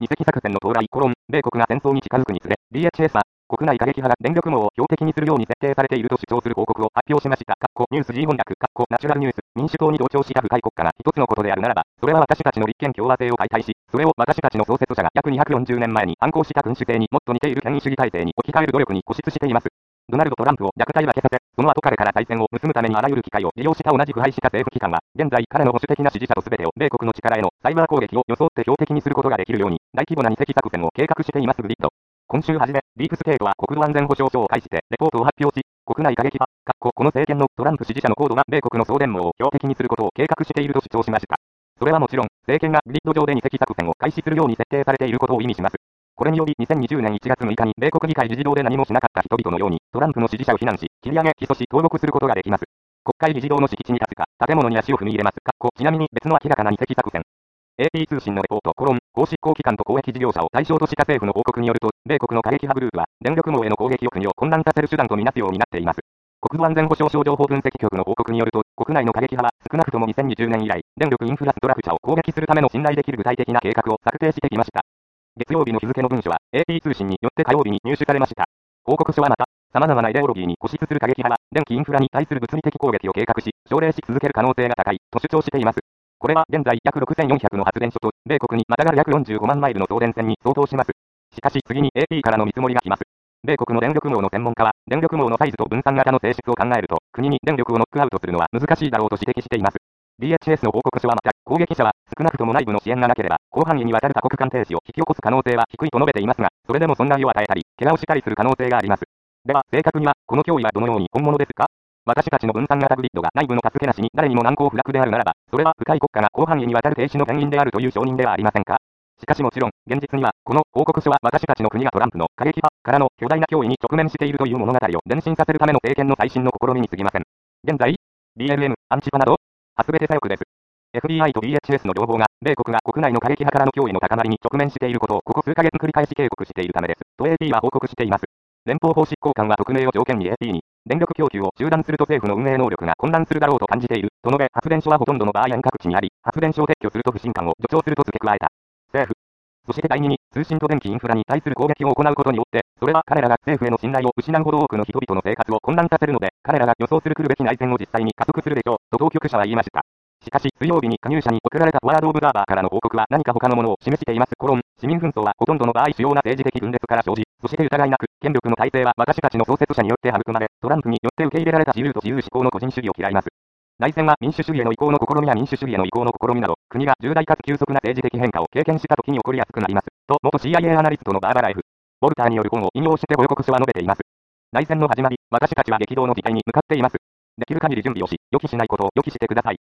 二隻作戦の到来、米国が戦争に近づくにつれ、DHS は、国内過激派が電力網を標的にするように設定されていると主張する報告を発表しました。ニュース G 翻訳、ナチュラルニュース、民主党に同調した深い国家が一つのことであるならば、それは私たちの立憲共和制を解体し、それを私たちの創設者が約240年前に反抗した君主制にもっと似ている権威主義体制に置き換える努力に固執しています。ドナルド・トランプを弱体分けさせ、その後彼から再選を結ぶためにあらゆる機会を利用した同じ腐敗した政府機関は、現在彼の保守的な支持者と全てを米国の力へのサイバー攻撃を装って標的にすることができるように、大規模な二隻作戦を計画しています。グリッド。今週初め、ディープステートは国土安全保障省を介してレポートを発表し、国内過激派、この政権のトランプ支持者の高度が米国の送電網を標的にすることを計画していると主張しました。それはもちろん、政権がグリッド上で二隻作戦を開始するように設定されていることを意味します。これにより2020年1月6日に米国議会議事堂で何もしなかった人々のように、トランプの支持者を非難し、切り上げ、起訴し、投獄することができます。国会議事堂の敷地に立つか、建物に足を踏み入れます。ちなみに別の明らかな二隻作戦。AP 通信のレポート、公執行機関と公益事業者を対象とした政府の報告によると、米国の過激派グループは、電力網への攻撃を国を混乱させる手段とみなすようになっています。国土安全保障省情報分析局の報告によると、国内の過激派は少なくとも2020年以来、電力インフラストラクチャを攻撃するための信頼できる具体的な計画を策定してきました。月曜日の日付の文書は AP 通信によって火曜日に入手されました。報告書はまた、様々なイデオロギーに固執する過激派は、電気インフラに対する物理的攻撃を計画し、奨励し続ける可能性が高い、と主張しています。これは現在約6400の発電所と、米国にまたがる約45万マイルの送電線に相当します。しかし次に AP からの見積もりが来ます。米国の電力網の専門家は、電力網のサイズと分散型の性質を考えると、国に電力をノックアウトするのは難しいだろうと指摘しています。DHS の報告書はまた、攻撃者は少なくとも内部の支援がなければ、広範囲にわたる多国間停止を引き起こす可能性は低いと述べていますが、それでも損害を与えたり、怪我をしたりする可能性があります。では、正確には、この脅威はどのように本物ですか？私たちの分散型グリッドが内部の助けなしに誰にも難攻不落であるならば、それは深い国家が広範囲にわたる停止の原因であるという証人ではありませんか？しかしもちろん、現実には、この報告書は私たちの国がトランプの過激派からの巨大な脅威に直面しているという物語を前進させるための政権の最新の試みに過ぎません。現在、BLM、アンチパなど、すべて左翼です。FBI と DHS の情報が、米国が国内の過激派からの脅威の高まりに直面していることをここ数ヶ月繰り返し警告しているためです。と AP は報告しています。連邦法執行官は匿名を条件に AP に、電力供給を中断すると政府の運営能力が混乱するだろうと感じている、と述べ、発電所はほとんどの場合遠隔地にあり、発電所を撤去すると不信感を助長すると付け加えた。政府。そして第2に、通信と電気インフラに対する攻撃を行うことによって、それは彼らが政府への信頼を失うほど多くの人々の生活を混乱させるので、彼らが予想する来るべき内戦を実際に加速するでしょう、と当局者は言いました。しかし、水曜日に加入者に送られたワードオブザーバーからの報告は何か他のものを示しています。市民紛争はほとんどの場合主要な政治的分裂から生じ、そして疑いなく、権力の体制は私たちの創設者によって育まれ、トランプによって受け入れられた自由と自由思考の個人主義を嫌います。内戦は民主主義への移行の試みや民主主義への移行の試みなど、国が重大かつ急速な政治的変化を経験した時に起こりやすくなります。と、元 CIA アナリストのバーバラ F。ボルターによる本を引用して報告書は述べています。内戦の始まり、私たちは激動の時代に向かっています。できる限り準備をし、予期しないことを予期してください。